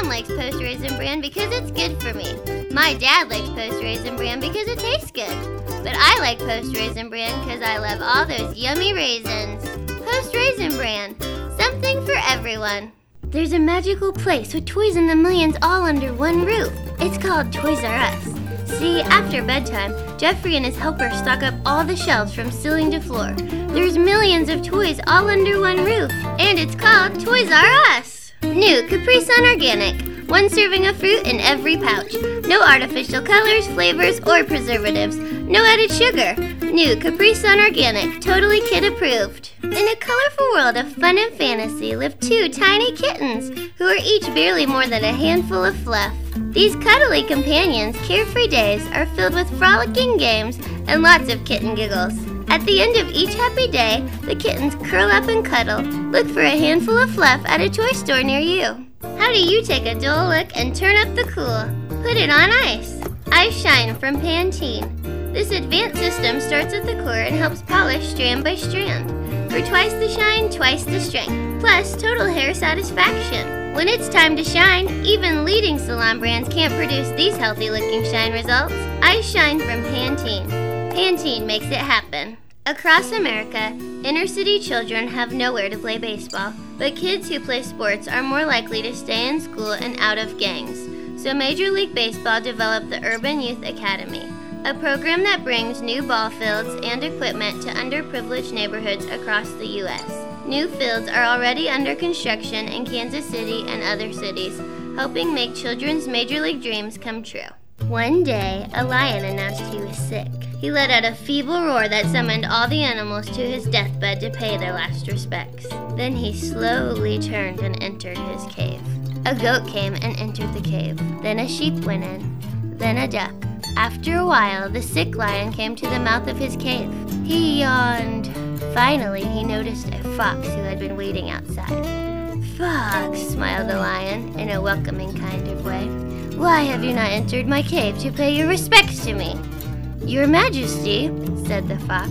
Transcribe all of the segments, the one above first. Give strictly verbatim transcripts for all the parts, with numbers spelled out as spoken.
mom likes Post Raisin Bran because it's good for me. My dad likes Post Raisin Bran because it tastes good. But I like Post Raisin Bran because I love all those yummy raisins. Post Raisin Bran, something for everyone. There's a magical place with toys in the millions all under one roof. It's called Toys R Us. See, after bedtime, Jeffrey and his helper stock up all the shelves from ceiling to floor. There's millions of toys all under one roof, and it's called Toys R Us. New Capri Sun Organic. One serving of fruit in every pouch. No artificial colors, flavors, or preservatives. No added sugar. New Capri Sun Organic, totally kid approved. In a colorful world of fun and fantasy live two tiny kittens who are each barely more than a handful of fluff. These cuddly companions' carefree days are filled with frolicking games and lots of kitten giggles. At the end of each happy day, the kittens curl up and cuddle. Look for a handful of fluff at a toy store near you. How do you take a dull look and turn up the cool? Put it on ice. Ice Shine from Pantene. This advanced system starts at the core and helps polish strand by strand. For twice the shine, twice the strength, plus total hair satisfaction. When it's time to shine, even leading salon brands can't produce these healthy-looking shine results. Ice Shine from Pantene. Pantene makes it happen. Across America, inner-city children have nowhere to play baseball, but kids who play sports are more likely to stay in school and out of gangs. So Major League Baseball developed the Urban Youth Academy, a program that brings new ball fields and equipment to underprivileged neighborhoods across the U S New fields are already under construction in Kansas City and other cities, helping make children's Major League dreams come true. One day, a lion announced he was sick. He let out a feeble roar that summoned all the animals to his deathbed to pay their last respects. Then he slowly turned and entered his cave. A goat came and entered the cave. Then a sheep went in. Then a duck. After a while, the sick lion came to the mouth of his cave. He yawned. Finally, he noticed a fox who had been waiting outside. "Fox," smiled the lion in a welcoming kind of way, "why have you not entered my cave to pay your respects to me?" "Your Majesty," said the fox,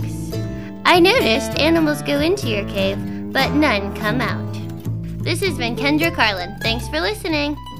"I noticed animals go into your cave, but none come out." This has been Kendra Carlin. Thanks for listening.